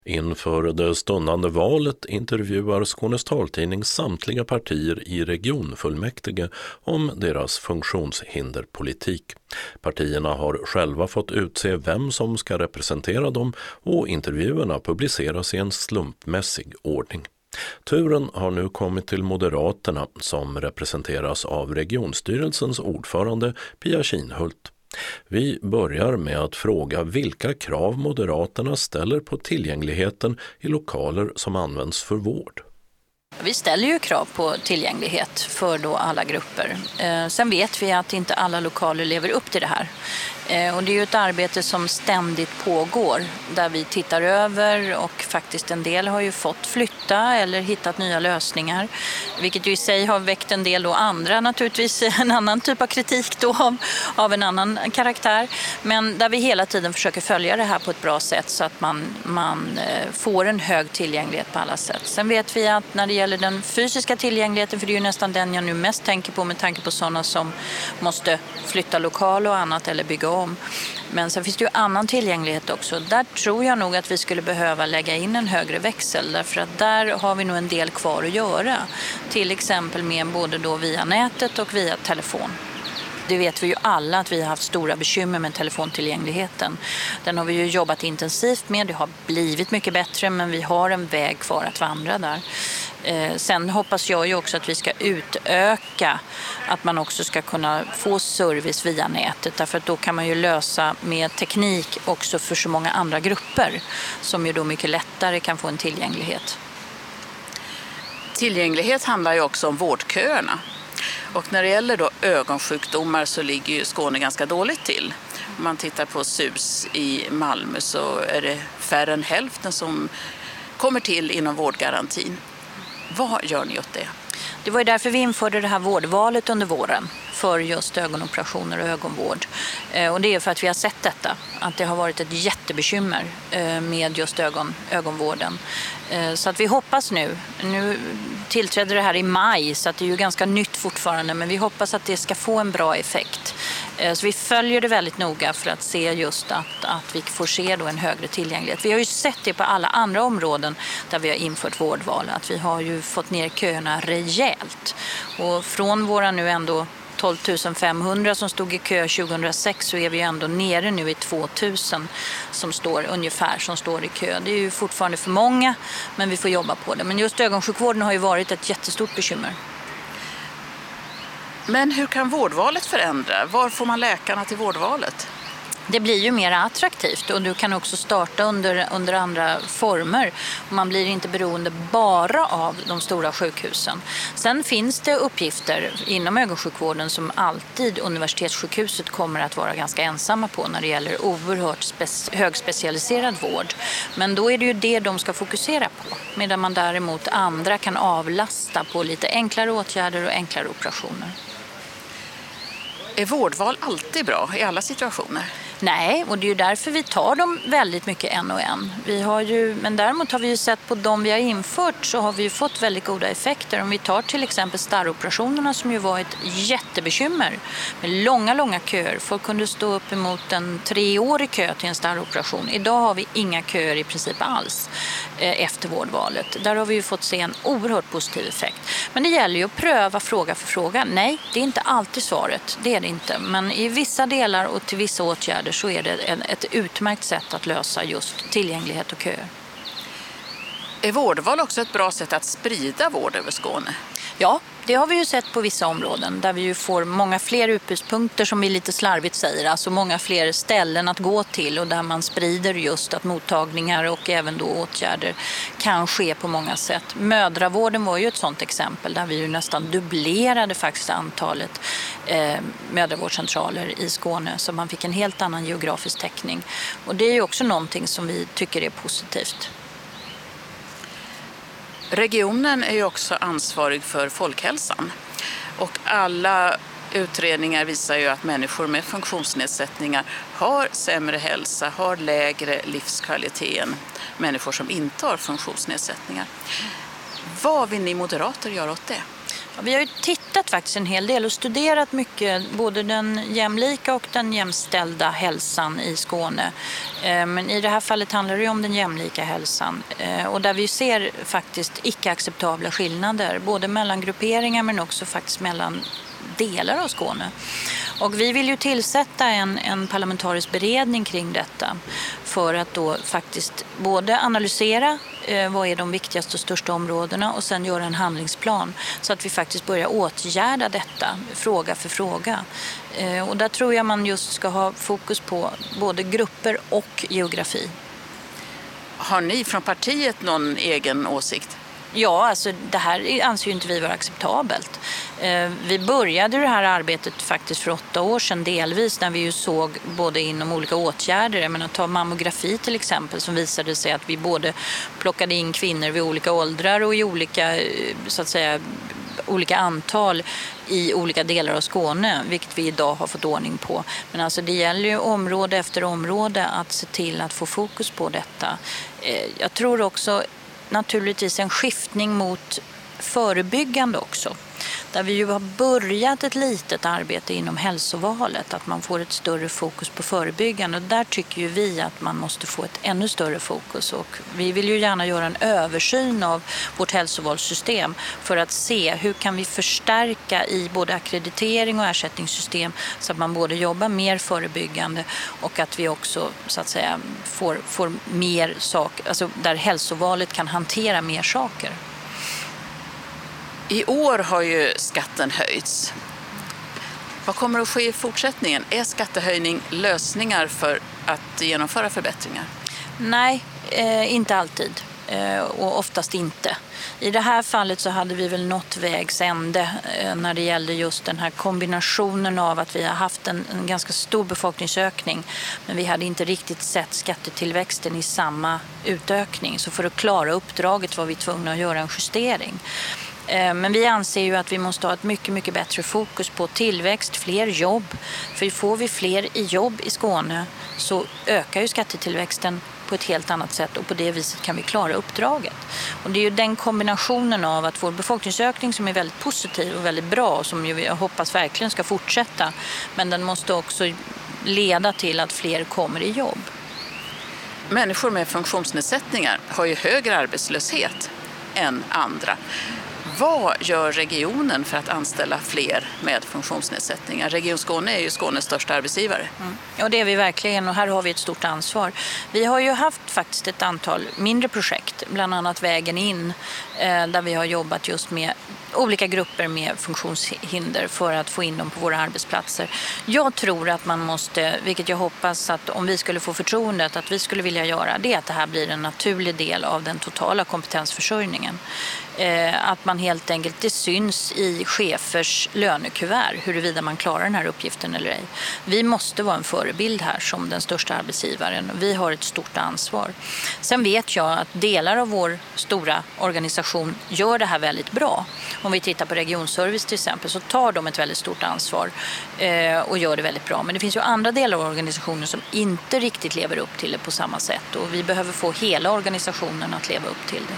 Inför det stundande valet intervjuar Skånes taltidning samtliga partier i regionfullmäktige om deras funktionshinderpolitik. Partierna har själva fått utse vem som ska representera dem och intervjuerna publiceras i en slumpmässig ordning. Turen har nu kommit till Moderaterna som representeras av regionstyrelsens ordförande Pia Kinhult. Vi börjar med att fråga vilka krav Moderaterna ställer på tillgängligheten i lokaler som används för vård. Vi ställer ju krav på tillgänglighet för då alla grupper. Sen vet vi att inte alla lokaler lever upp till det här. Och det är ju ett arbete som ständigt pågår där vi tittar över och faktiskt en del har ju fått flytta eller hittat nya lösningar. Vilket ju i sig har väckt en del och andra naturligtvis en annan typ av kritik då av en annan karaktär. Men där vi hela tiden försöker följa det här på ett bra sätt så att man får en hög tillgänglighet på alla sätt. Sen vet vi att när det gäller den fysiska tillgängligheten, för det är ju nästan den jag nu mest tänker på med tanke på sådana som måste flytta lokal och annat eller bygga om. Men sen finns det ju annan tillgänglighet också. Där tror jag nog att vi skulle behöva lägga in en högre växel därför att där har vi nog en del kvar att göra. Till exempel med både då via nätet och via telefon. Det vet vi ju alla att vi har haft stora bekymmer med telefontillgängligheten. Den har vi ju jobbat intensivt med, det har blivit mycket bättre men vi har en väg kvar att vandra där. Sen hoppas jag ju också att vi ska utöka att man också ska kunna få service via nätet därför att då kan man ju lösa med teknik också för så många andra grupper som ju då mycket lättare kan få en tillgänglighet. Tillgänglighet handlar ju också om vårdköerna. Och när det gäller då ögonsjukdomar så ligger ju Skåne ganska dåligt till. Om man tittar på SUS i Malmö så är det färre än hälften som kommer till inom vårdgarantin. Vad gör ni åt det? Det var ju därför vi införde det här vårdvalet under våren för just ögonoperationer och ögonvård. Och det är för att vi har sett detta, att det har varit ett jättebekymmer med just ögonvården. Så att vi hoppas nu tillträder det här i maj så att det är ju ganska nytt fortfarande men vi hoppas att det ska få en bra effekt. Så vi följer det väldigt noga för att se just att vi får se då en högre tillgänglighet. Vi har ju sett det på alla andra områden där vi har infört vårdval att vi har ju fått ner köerna rejält. Och från våra nu ändå 12 500 som stod i kö 2006 så är vi ändå nere nu i 2000 som står i kö. Det är ju fortfarande för många men vi får jobba på det. Men just ögonsjukvården har ju varit ett jättestort bekymmer. Men hur kan vårdvalet förändra? Var får man läkarna till vårdvalet? Det blir ju mer attraktivt och du kan också starta under andra former. Man blir inte beroende bara av de stora sjukhusen. Sen finns det uppgifter inom ögonsjukvården som alltid universitetssjukhuset kommer att vara ganska ensamma på när det gäller oerhört högspecialiserad vård. Men då är det ju det de ska fokusera på. Medan man däremot andra kan avlasta på lite enklare åtgärder och enklare operationer. Är vårdval alltid bra i alla situationer? Nej, och det är ju därför vi tar dem väldigt mycket en och en. Men däremot har vi ju sett på de vi har infört så har vi ju fått väldigt goda effekter. Om vi tar till exempel starroperationerna som ju var ett jättebekymmer med långa köer. Folk kunde stå upp emot en 3-årig kö till en starroperation. Idag har vi inga köer i princip alls efter vårdvalet. Där har vi ju fått se en oerhört positiv effekt. Men det gäller ju att pröva fråga för fråga. Nej, det är inte alltid svaret. Det är det inte. Men i vissa delar och till vissa åtgärder så är det ett utmärkt sätt att lösa just tillgänglighet och köer. Är vårdval också ett bra sätt att sprida vård över Skåne? Ja, det har vi ju sett på vissa områden där vi ju får många fler utbuspunkter som vi lite slarvigt säger, alltså många fler ställen att gå till och där man sprider just att mottagningar och även då åtgärder kan ske på många sätt. Mödravården var ju ett sådant exempel där vi ju nästan dubblerade faktiskt antalet mödravårdscentraler i Skåne så man fick en helt annan geografisk täckning och det är ju också någonting som vi tycker är positivt. Regionen är ju också ansvarig för folkhälsan och alla utredningar visar ju att människor med funktionsnedsättningar har sämre hälsa, har lägre livskvalitet än människor som inte har funktionsnedsättningar. Vad vill ni moderater göra åt det? Ja, vi har ju tittat tittat faktiskt en hel del och studerat mycket både den jämlika och den jämställda hälsan i Skåne. Men i det här fallet handlar det ju om den jämlika hälsan och där vi ser faktiskt icke-acceptabla skillnader både mellan grupperingar men också faktiskt mellan delar av Skåne. Och vi vill ju tillsätta en parlamentarisk beredning kring detta för att då faktiskt både analysera vad är de viktigaste och största områdena och sen göra en handlingsplan så att vi faktiskt börjar åtgärda detta fråga för fråga. Och där tror jag man just ska ha fokus på både grupper och geografi. Har ni från partiet någon egen åsikt? Ja, alltså det här anser ju inte vi vara acceptabelt. Vi började det här arbetet faktiskt för 8 år sedan delvis när vi ju såg både inom olika åtgärder, jag menar ta mammografi till exempel som visade sig att vi både plockade in kvinnor vid olika åldrar och i olika, så att säga, olika antal i olika delar av Skåne, vilket vi idag har fått ordning på. Men alltså det gäller ju område efter område att se till att få fokus på detta. Jag tror också naturligtvis en skiftning mot förebyggande också. Där vi ju har börjat ett litet arbete inom hälsovalet, att man får ett större fokus på förebyggande. Och där tycker ju vi att man måste få ett ännu större fokus. Och vi vill ju gärna göra en översyn av vårt hälsovalssystem för att se hur kan vi förstärka i både akkreditering och ersättningssystem så att man både jobbar mer förebyggande och att vi också så att säga får mer saker, alltså där hälsovalet kan hantera mer saker. I år har ju skatten höjts. Vad kommer att ske i fortsättningen? Är skattehöjning lösningar för att genomföra förbättringar? Nej, inte alltid. Och oftast inte. I det här fallet så hade vi väl nått vägs ände när det gällde just den här kombinationen av att vi har haft en ganska stor befolkningsökning men vi hade inte riktigt sett skattetillväxten i samma utökning. Så för att klara uppdraget var vi tvungna att göra en justering. Men vi anser ju att vi måste ha ett mycket, mycket bättre fokus på tillväxt, fler jobb. För får vi fler i jobb i Skåne så ökar ju skattetillväxten på ett helt annat sätt och på det viset kan vi klara uppdraget. Och det är ju den kombinationen av att vår befolkningsökning som är väldigt positiv och väldigt bra och som jag hoppas verkligen ska fortsätta, men den måste också leda till att fler kommer i jobb. Människor med funktionsnedsättningar har ju högre arbetslöshet än andra. Vad gör regionen för att anställa fler med funktionsnedsättningar? Region Skåne är ju Skånes största arbetsgivare. Ja, det är vi verkligen och här har vi ett stort ansvar. Vi har ju haft faktiskt ett antal mindre projekt, bland annat Vägen in, där vi har jobbat just med olika grupper med funktionshinder för att få in dem på våra arbetsplatser. Jag tror att man måste, vilket jag hoppas att om vi skulle få förtroendet att vi skulle vilja göra, det är att det här blir en naturlig del av den totala kompetensförsörjningen. Att man helt enkelt, det syns i chefers lönekuvert huruvida man klarar den här uppgiften eller ej. Vi måste vara en förebild här som den största arbetsgivaren. Vi har ett stort ansvar. Sen vet jag att delar av vår stora organisation gör det här väldigt bra. Om vi tittar på regionservice till exempel så tar de ett väldigt stort ansvar och gör det väldigt bra. Men det finns ju andra delar av organisationen som inte riktigt lever upp till det på samma sätt. Och vi behöver få hela organisationen att leva upp till det.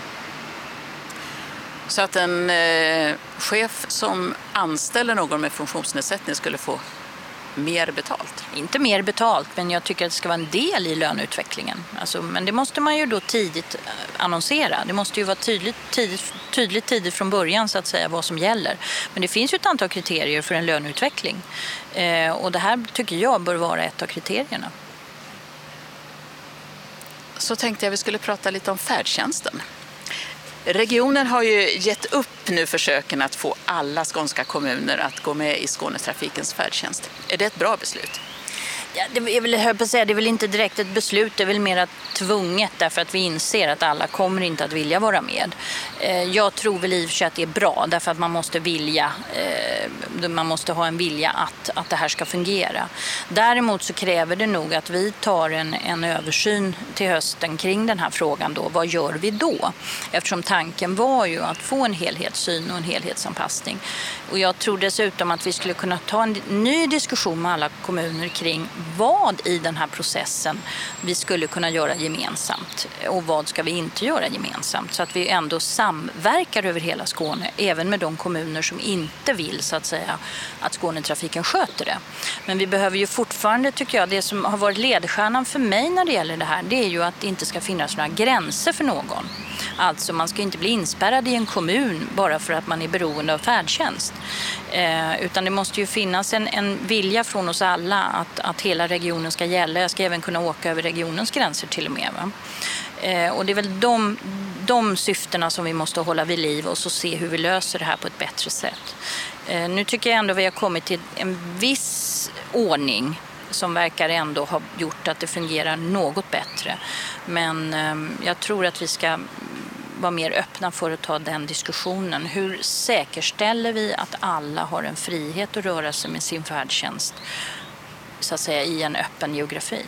Så att en chef som anställer någon med funktionsnedsättning skulle få mer betalt? Inte mer betalt, men jag tycker att det ska vara en del i löneutvecklingen. Alltså, men det måste man ju då tidigt annonsera. Det måste ju vara tydligt tidigt från början så att säga vad som gäller. Men det finns ju ett antal kriterier för en löneutveckling. Och det här tycker jag bör vara ett av kriterierna. Så tänkte jag vi skulle prata lite om färdtjänsten. Regionen har ju gett upp nu försöken att få alla skånska kommuner att gå med i Skånetrafikens färdtjänst. Är det ett bra beslut? Ja, det är väl inte direkt ett beslut, det är väl mer tvunget därför att vi inser att alla kommer inte att vilja vara med. Jag tror väl i och för sig att det är bra därför att man måste ha en vilja att det här ska fungera. Däremot så kräver det nog att vi tar en översyn till hösten kring den här frågan då. Vad gör vi då? Eftersom tanken var ju att få en helhetssyn och en helhetsanpassning. Och jag tror dessutom att vi skulle kunna ta en ny diskussion med alla kommuner kring vad i den här processen vi skulle kunna göra gemensamt och vad ska vi inte göra gemensamt, så att vi ändå samverkar över hela Skåne, även med de kommuner som inte vill så att säga att Skånetrafiken sköter det. Men vi behöver ju fortfarande, tycker jag, det som har varit ledstjärnan för mig när det gäller det här, det är ju att det inte ska finnas några gränser för någon. Alltså man ska inte bli inspärrad i en kommun bara för att man är beroende av färdtjänst. Utan det måste ju finnas en vilja från oss alla att hela regionen ska gälla. Jag ska även kunna åka över regionens gränser till och med. Va? Och det är väl de syftena som vi måste hålla vid liv och så se hur vi löser det här på ett bättre sätt. Nu tycker jag ändå vi har kommit till en viss ordning som verkar ändå ha gjort att det fungerar något bättre. Men jag tror att vi ska vara mer öppna för att ta den diskussionen. Hur säkerställer vi att alla har en frihet att röra sig med sin färdtjänst så att säga i en öppen geografi?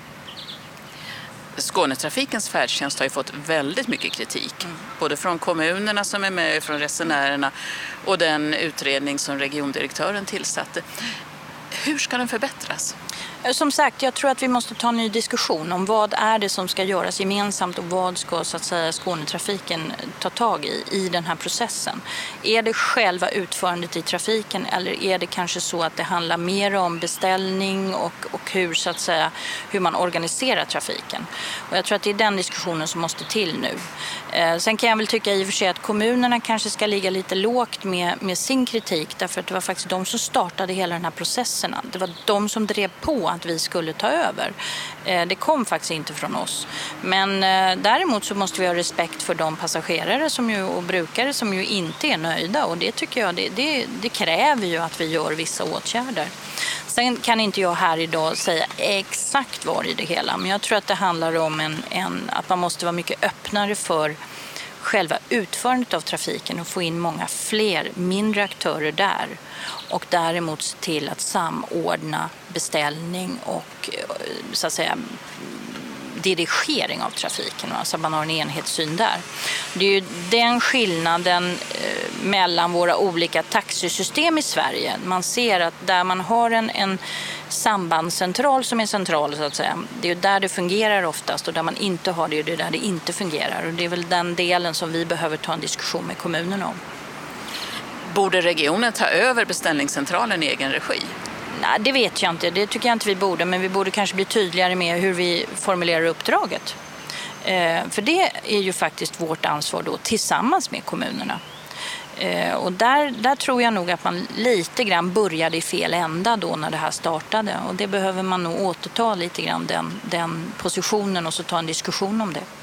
Skånetrafikens färdtjänst har ju fått väldigt mycket kritik. Både från kommunerna som är med, från resenärerna och den utredning som regiondirektören tillsatte. Hur ska den förbättras? Som sagt, jag tror att vi måste ta en ny diskussion om vad är det som ska göras gemensamt och vad ska så att säga Skånetrafiken ta tag i den här processen. Är det själva utförandet i trafiken eller är det kanske så att det handlar mer om beställning och hur så att säga hur man organiserar trafiken? Och jag tror att det är den diskussionen som måste till nu. Sen kan jag väl tycka i och för sig att kommunerna kanske ska ligga lite lågt med sin kritik, därför att det var faktiskt de som startade hela den här processen. Det var de som drev på att vi skulle ta över. Det kom faktiskt inte från oss. Men däremot så måste vi ha respekt för de passagerare och brukare som ju inte är nöjda, och det tycker jag det kräver ju att vi gör vissa åtgärder. Sen kan inte jag här idag säga exakt var i det hela, men jag tror att det handlar om att man måste vara mycket öppnare för själva utförandet av trafiken och få in många fler mindre aktörer där, och däremot se till att samordna beställning och så att säga dirigering av trafiken, så att man har en enhetssyn där. Det är ju den skillnaden mellan våra olika taxisystem i Sverige. Man ser att där man har en sambandscentral som är central så att säga, det är ju där det fungerar oftast, och där man inte har det är det där det inte fungerar, och det är väl den delen som vi behöver ta en diskussion med kommunerna om. Borde regionen ta över beställningscentralen i egen regi? Nej, det vet jag inte. Det tycker jag inte vi borde, men vi borde kanske bli tydligare med hur vi formulerar uppdraget. För det är ju faktiskt vårt ansvar då tillsammans med kommunerna. Och där tror jag nog att man lite grann började i fel ända då när det här startade. Och det behöver man nog återta lite grann den positionen och så ta en diskussion om det.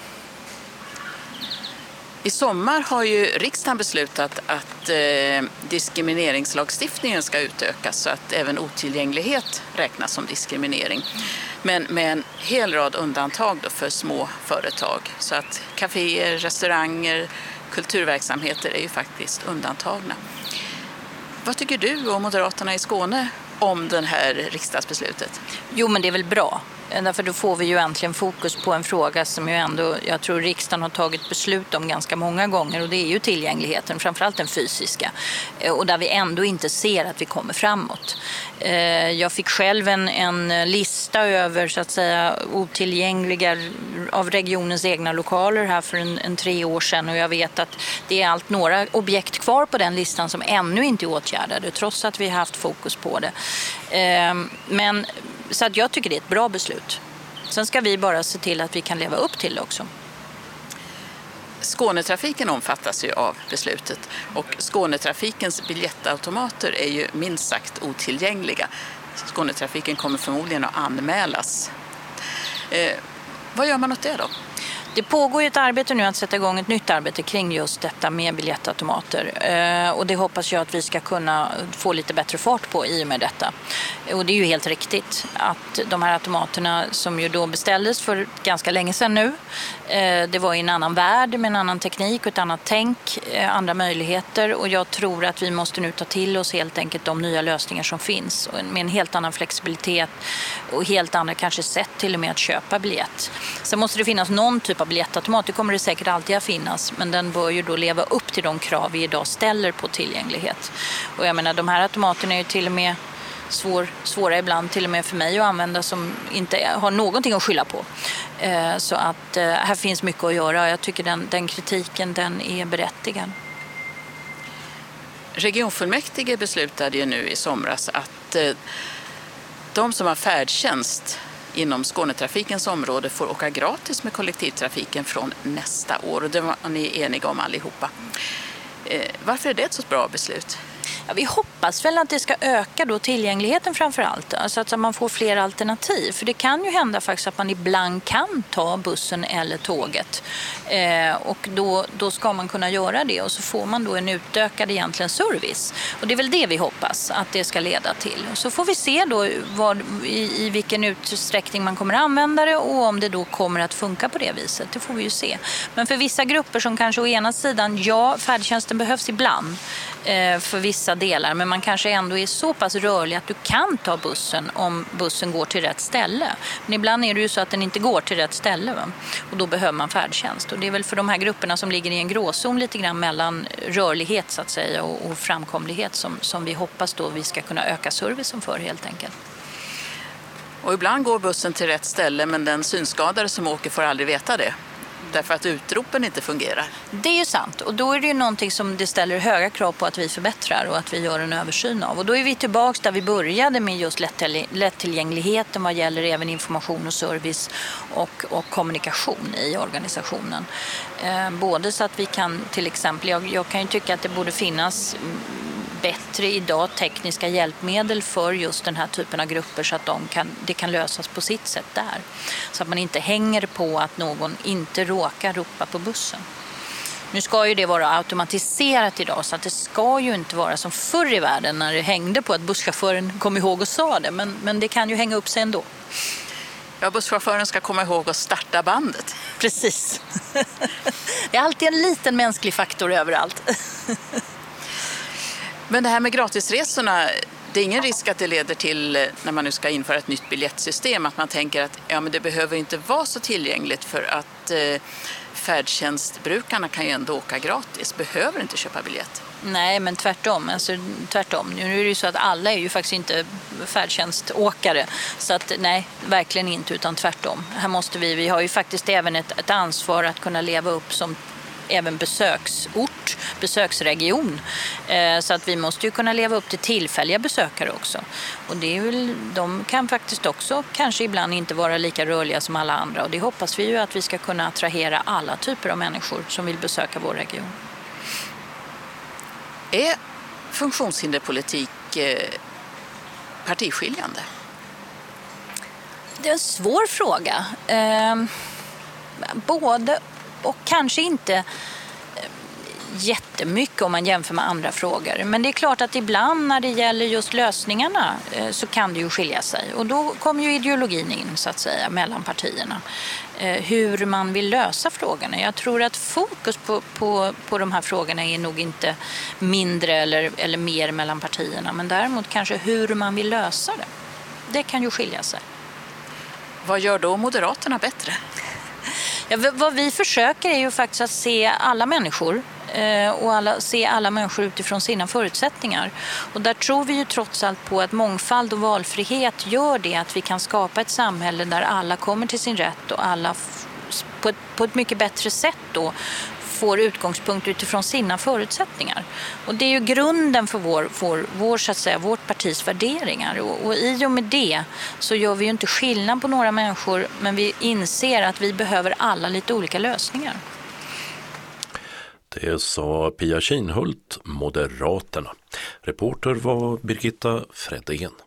I sommar har ju riksdagen beslutat att diskrimineringslagstiftningen ska utökas så att även otillgänglighet räknas som diskriminering. Men med en hel rad undantag då för små företag. Så att kaféer, restauranger, kulturverksamheter är ju faktiskt undantagna. Vad tycker du och Moderaterna i Skåne om det här riksdagsbeslutet? Jo, men det är väl bra. Därför då får vi ju äntligen fokus på en fråga som ju ändå, jag tror riksdagen har tagit beslut om ganska många gånger, och det är ju tillgängligheten, framförallt den fysiska, och där vi ändå inte ser att vi kommer framåt. Jag fick själv en lista över så att säga otillgängliga av regionens egna lokaler här för en 3 år sedan, och jag vet att det är allt några objekt kvar på den listan som ännu inte är åtgärdade trots att vi har haft fokus på det. Men så att jag tycker det är ett bra beslut. Sen ska vi bara se till att vi kan leva upp till det också. Skånetrafiken omfattas ju av beslutet, och Skånetrafikens biljettautomater är ju minst sagt otillgängliga. Skånetrafiken kommer förmodligen att anmälas. Vad gör man åt det då? Det pågår ju ett arbete nu att sätta igång ett nytt arbete kring just detta med biljettautomater. Och det hoppas jag att vi ska kunna få lite bättre fart på i och med detta. Och det är ju helt riktigt att de här automaterna som ju då beställdes för ganska länge sedan nu, det var i en annan värld med en annan teknik och ett annat tänk, andra möjligheter, och jag tror att vi måste nu ta till oss helt enkelt de nya lösningar som finns med en helt annan flexibilitet och helt andra kanske sätt till och med att köpa biljett. Sen måste det finnas någon typ av biljettautomat, det kommer det säkert alltid att finnas, men den bör ju då leva upp till de krav vi idag ställer på tillgänglighet. Och jag menar, de här automaterna är ju till och med svåra ibland till och med för mig att använda som inte har någonting att skylla på. Så att här finns mycket att göra. Jag tycker den kritiken den är berättigad. Regionfullmäktige beslutade ju nu i somras att de som har färdtjänst inom Skånetrafikens område får åka gratis med kollektivtrafiken från nästa år. Och det var ni eniga om allihopa. Varför är det ett så bra beslut? Ja, vi hoppas väl att det ska öka då tillgängligheten framför allt. Alltså att man får fler alternativ. För det kan ju hända faktiskt att man ibland kan ta bussen eller tåget. Och då ska man kunna göra det. Och så får man då en utökad egentligen service. Och det är väl det vi hoppas att det ska leda till. Och så får vi se då i vilken utsträckning man kommer att använda det. Och om det då kommer att funka på det viset. Det får vi ju se. Men för vissa grupper som kanske å ena sidan, ja, färdtjänsten behövs ibland. För vissa delar, men man kanske ändå är så pass rörlig att du kan ta bussen om bussen går till rätt ställe. Men ibland är det ju så att den inte går till rätt ställe, va? Och då behöver man färdtjänst. Och det är väl för de här grupperna som ligger i en gråzon lite grann mellan rörlighet så att säga och framkomlighet som vi hoppas då vi ska kunna öka servicen för helt enkelt. Och ibland går bussen till rätt ställe men den synskadade som åker får aldrig veta det. Därför att utropen inte fungerar. Det är ju sant och då är det ju någonting som det ställer höga krav på att vi förbättrar och att vi gör en översyn av. Och då är vi tillbaka där vi började med just lättillgängligheten vad gäller även information och service och kommunikation i organisationen. Både så att vi kan till exempel, jag kan ju tycka att det borde finnas bättre idag tekniska hjälpmedel för just den här typen av grupper så att det kan lösas på sitt sätt där. Så att man inte hänger på att någon inte råkar ropa på bussen. Nu ska ju det vara automatiserat idag så att det ska ju inte vara som förr i världen när det hängde på att busschauffören kom ihåg och sa det. Men det kan ju hänga upp sig ändå. Ja, busschauffören ska komma ihåg att starta bandet. Precis. Det är alltid en liten mänsklig faktor överallt. Men det här med gratisresorna, det är ingen risk att det leder till, när man nu ska införa ett nytt biljettsystem, att man tänker att ja, men det behöver inte vara så tillgängligt för att färdtjänstbrukarna kan ju ändå åka gratis, behöver inte köpa biljett. Nej, men tvärtom. Nu är det ju så att alla är ju faktiskt inte färdtjänståkare. Så att nej, verkligen inte, utan tvärtom. Här måste vi har ju faktiskt även ett ansvar att kunna leva upp som även besöksregion. Så att vi måste ju kunna leva upp till tillfälliga besökare också. Och det är väl, de kan faktiskt också kanske ibland inte vara lika rörliga som alla andra. Och det hoppas vi ju att vi ska kunna attrahera alla typer av människor som vill besöka vår region. Är funktionshinderpolitik partiskiljande? Det är en svår fråga. Både och kanske inte jättemycket om man jämför med andra frågor. Men det är klart att ibland när det gäller just lösningarna så kan det ju skilja sig. Och då kommer ju ideologin in så att säga mellan partierna. Hur man vill lösa frågorna. Jag tror att fokus på de här frågorna är nog inte mindre eller mer mellan partierna. Men däremot kanske hur man vill lösa det. Det kan ju skilja sig. Vad gör då Moderaterna bättre? Ja, vad vi försöker är ju faktiskt att se alla människor och se alla människor utifrån sina förutsättningar. Och där tror vi ju trots allt på att mångfald och valfrihet gör det att vi kan skapa ett samhälle där alla kommer till sin rätt och alla på ett mycket bättre sätt då får utgångspunkt utifrån sina förutsättningar. Och det är ju grunden för vår så att säga, vårt partis värderingar. Och i och med det så gör vi ju inte skillnad på några människor, men vi inser att vi behöver alla lite olika lösningar. Det sa Pia Kinhult, Moderaterna. Reporter var Birgitta Fredén.